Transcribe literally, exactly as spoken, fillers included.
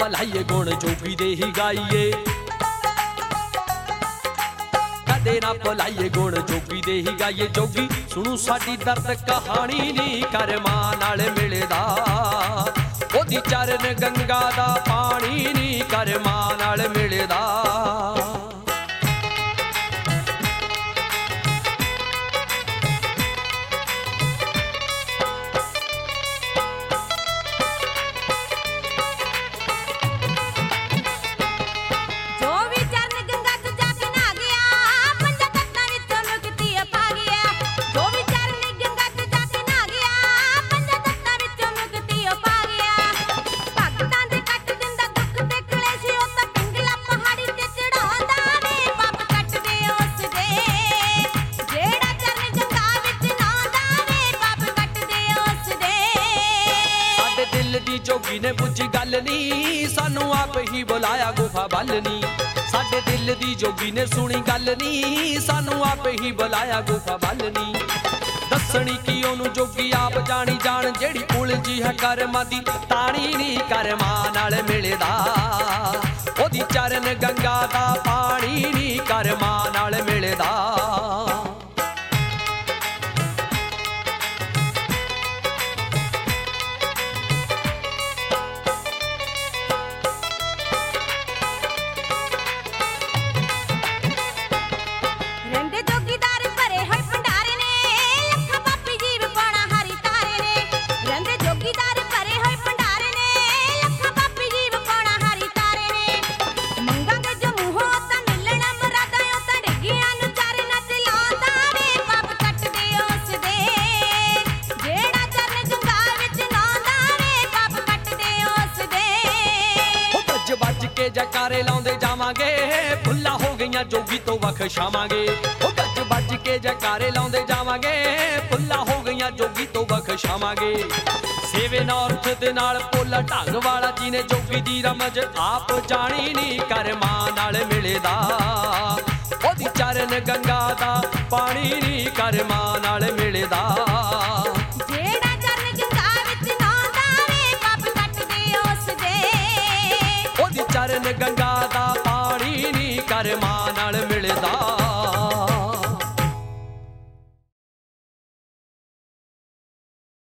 ਭਲਾਈਏ ਗੁਣ ਜੋਗੀ ਦੇ ਹੀ ਗਾਈਏ, ਕਦੇ ਨਾ ਭੁਲਾਈਏ ਗੁਣ ਜੋਗੀ ਦੇ ਹੀ ਗਾਈਏ। ਜੋਗੀ ਸੁਣੂ ਸਾਡੀ ਦਰਦ ਕਹਾਣੀ ਨੀ ਕਰਮਾਂ ਨਾਲ ਮਿਲਦਾ, ਉਹਦੀ ਚਰਨ ਗੰਗਾ ਦਾ ਪਾਣੀ ਨੀ ਕਰਮਾਂ ਨਾਲ ਮਿਲਦਾ। ਜੋਗੀ ਨੇ ਪੁੱਛੀ ਗੱਲ ਨੀ, ਸਾਨੂੰ ਆਪ ਹੀ ਬੁਲਾਇਆ ਗੁਫਾ ਵੱਲ ਨੀ। ਸਾਡੇ ਦਿਲ ਦੀ ਜੋਗੀ ਨੇ ਸੁਣੀ ਗੱਲ ਨੀ, ਸਾਨੂੰ ਆਪ ਹੀ ਬੁਲਾਇਆ ਗੁਫਾ ਵੱਲ ਨੀ। ਦੱਸਣੀ ਕੀ ਉਹਨੂੰ ਜੋਗੀ ਆਪ ਜਾਣੀ ਜਾਣ, ਜਿਹੜੀ ਉਲਝੀ ਹੈ ਕਰਮਾਂ ਦੀ ਤਾਣੀ ਨੀ ਕਰਮਾਂ ਨਾਲ ਮਿਲਦਾ, ਉਹਦੀ ਚਰਨ ਗੰਗਾ ਦਾ ਪਾਣੀ ਨੀ ਕਰਮਾਂ ਨਾਲ ਮਿਲਦਾ। ਜਕਾਰੇ ਲਾਉਂਦੇ ਜਾਵਾਂਗੇ, ਫੁੱਲਾਂ ਹੋ ਗਈਆਂ ਜੋਗੀ ਤੋਂ ਬਖਸ਼ਾਵਾਂਗੇ। ਉਹ ਗੱਜ ਵੱਜ ਕੇ ਜਕਾਰੇ ਲਾਉਂਦੇ ਜਾਵਾਂਗੇ, ਫੁੱਲਾਂ ਹੋ ਗਈਆਂ ਜੋਗੀ ਤੋਂ ਬਖਸ਼ਾਵਾਂਗੇ। ਸੇਵੇ ਨਾਰਥ ਦੇ ਨਾਲ ਪੋਲਾ ਢੰਗ ਵਾਲਾ ਜੀ ਨੇ ਜੋਗੀ ਦੀ ਰਮਜ ਆਪ ਜਾਣੀ ਨੀ ਕਰਮਾਂ ਨਾਲ ਮਿਲਦਾ, ਉਹਦੀ ਚਰਨ ਗੰਗਾ ਦਾ ਪਾਣੀ ਨੀ ਕਰਮਾਂ ਨਾਲ ਮਿਲਦਾ। ਚਰਨ ਗੰਗਾ ਦਾ